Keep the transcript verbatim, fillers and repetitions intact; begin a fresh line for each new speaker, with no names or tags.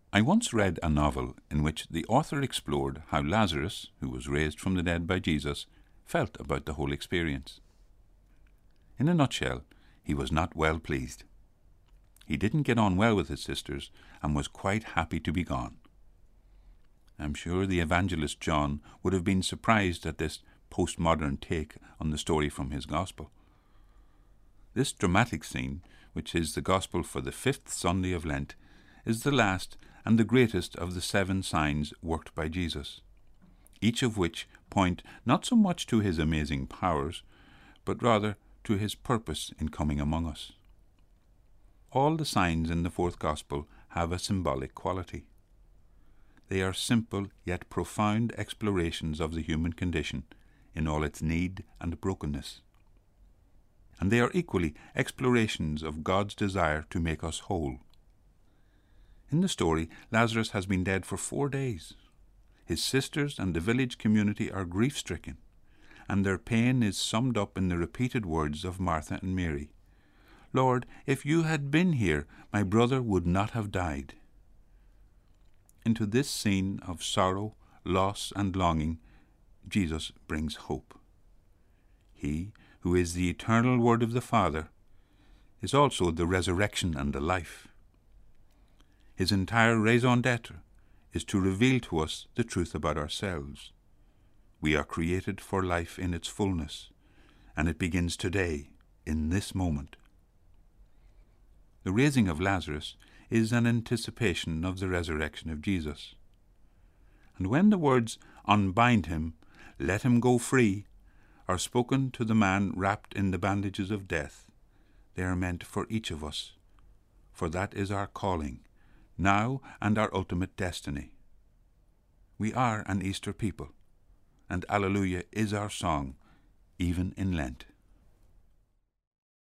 I once read a novel in which the author explored how Lazarus, who was raised from the dead by Jesus, felt about the whole experience. In a nutshell, he was not well pleased. He didn't get on well with his sisters and was quite happy to be gone. I'm sure the evangelist John would have been surprised at this postmodern take on the story from his gospel. This dramatic scene, which is the gospel for the fifth Sunday of Lent, is the last and the greatest of the seven signs worked by Jesus, each of which point not so much to his amazing powers, but rather to his purpose in coming among us. All the signs in the fourth gospel have a symbolic quality. They are simple yet profound explorations of the human condition in all its need and brokenness. And they are equally explorations of God's desire to make us whole. In the story, Lazarus has been dead for four days. His sisters and the village community are grief-stricken, and their pain is summed up in the repeated words of Martha and Mary. "Lord, if you had been here, my brother would not have died." Into this scene of sorrow, loss, and longing, Jesus brings hope. He, who is the eternal Word of the Father, is also the resurrection and the life. His entire raison d'etre is to reveal to us the truth about ourselves. We are created for life in its fullness, and it begins today, in this moment. The raising of Lazarus is an anticipation of the resurrection of Jesus. And when the words, "Unbind him, let him go free," are spoken to the man wrapped in the bandages of death, they are meant for each of us, for that is our calling, now and our ultimate destiny. We are an Easter people, and Alleluia is our song, even in Lent.